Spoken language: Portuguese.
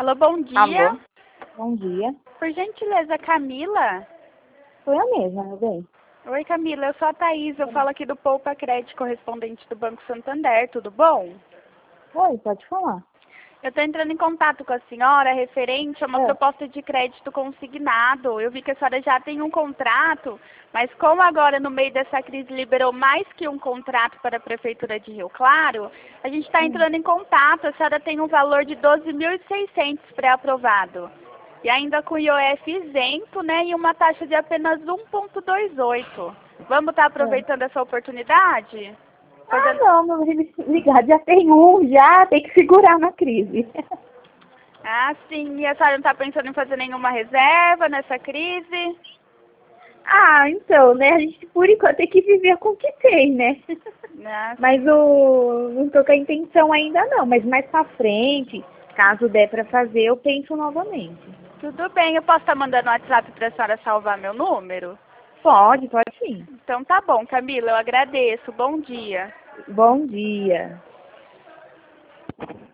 Alô, bom dia. Alô, bom dia. Por gentileza, Camila? Sou eu mesma, meu bem. Oi, Camila, eu sou a Thaís, eu falo aqui do Poupa Crédito, correspondente do Banco Santander, tudo bom? Oi, pode falar. Eu estou entrando em contato com a senhora referente a uma proposta de crédito consignado. Eu vi que a senhora já tem um contrato, mas como agora no meio dessa crise liberou mais que um contrato para a Prefeitura de Rio Claro, a gente está entrando em contato. A senhora tem um valor de 12.600 pré-aprovado. E ainda com IOF isento, né, e uma taxa de apenas 1,28. Vamos estar aproveitando essa oportunidade? Não, meu ligado, já tem um, já tem que segurar na crise. Ah, sim. E a senhora não está pensando em fazer nenhuma reserva nessa crise? Então, né, a gente por enquanto tem que viver com o que tem, né? Ah, Mas não tô com a intenção ainda não, mas mais pra frente, caso der pra fazer, eu penso novamente. tudo bem. Eu posso estar mandando um WhatsApp para a senhora salvar meu número? Pode sim. Então tá bom, Camila. Eu agradeço. Bom dia. Bom dia.